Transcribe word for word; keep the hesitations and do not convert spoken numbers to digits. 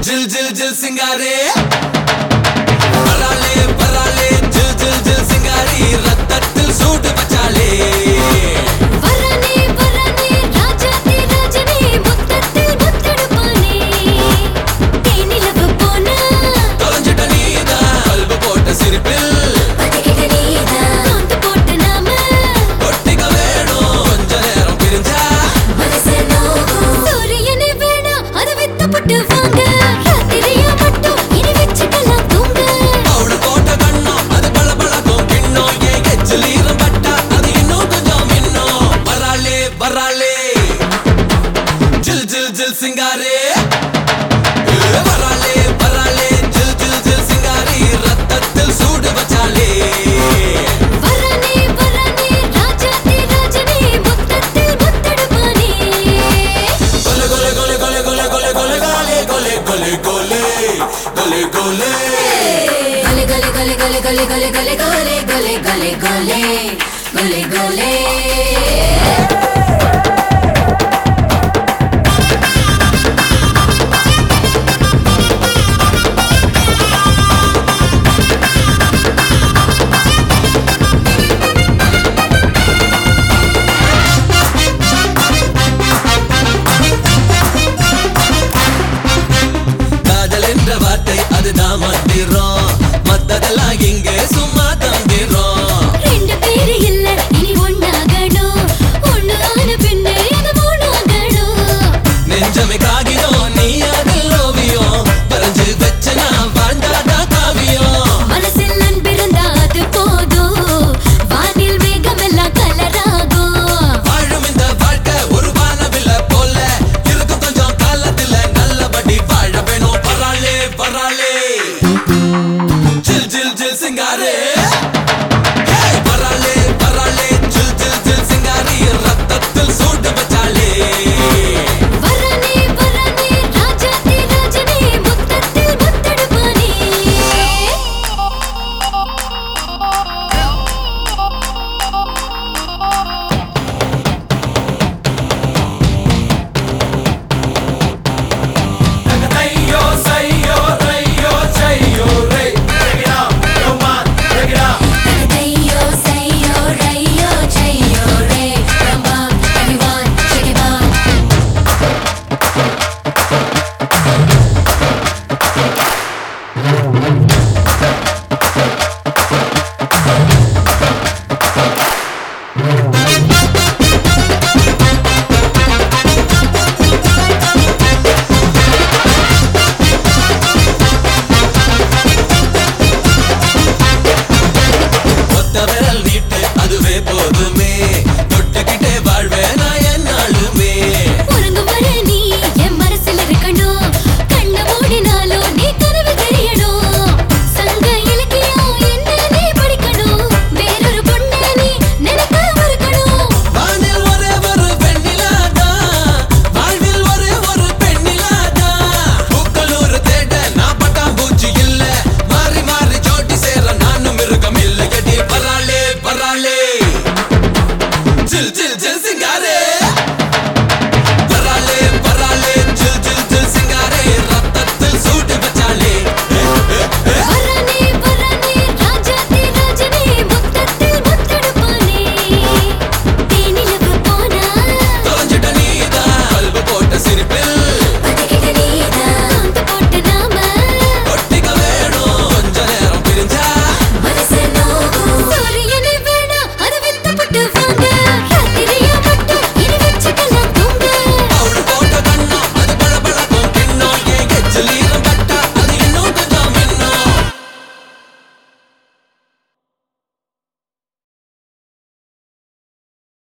जिल जिल जिल सिंगारे पराले पराले जिल जिल जिल सिंगारी रत्तत्तिल सूट बचाले वराने वराने राजाती राजने मुत्तत्तिल मुत्तडुपाने तेनिलव पोना तोलंजिट नीदा कल्ब पोट्ट सिरिपिल पटिकिट नीदा कोंत पोट्ट नाम ஒட்டிக்க வேணும் கொஞ்ச நேரம் பிரிஞ்சா மனசே நோகும் சூரியனே வேணா அத வித்துப்பட்டு வாங்க ராத்திரியா மட்டும் இனி வெச்சுக்கலாம் தூங்க அவள போட்ட கண்ணம் அது பள பளக்கும் கிண்ணம் ஏன் எச்சிலீரம் பட்டா அது இன்னும் கொஞ்சம் மின்னும் வராளே வராளே ஜில் ஜில் ஜில் சிங்காரே வராளே வராளே ஜில் ஜில் ஜில் சிங்காரி ரத்தத்தில் சூடு வச்சாலே वराने वराने राजाती राजने मुत्तत्तिल मुत्तडुपाने गोले गोले गोले गोले गोले गोले गोले गाले गोले गोले गोले गोले गोले गले गले गले गले गले गले गले गले गले गले गले गले காதல் என்ற வார்த்தை அதுதான் மந்திரம் மத்ததெல்லாம் இங்கே சும்மா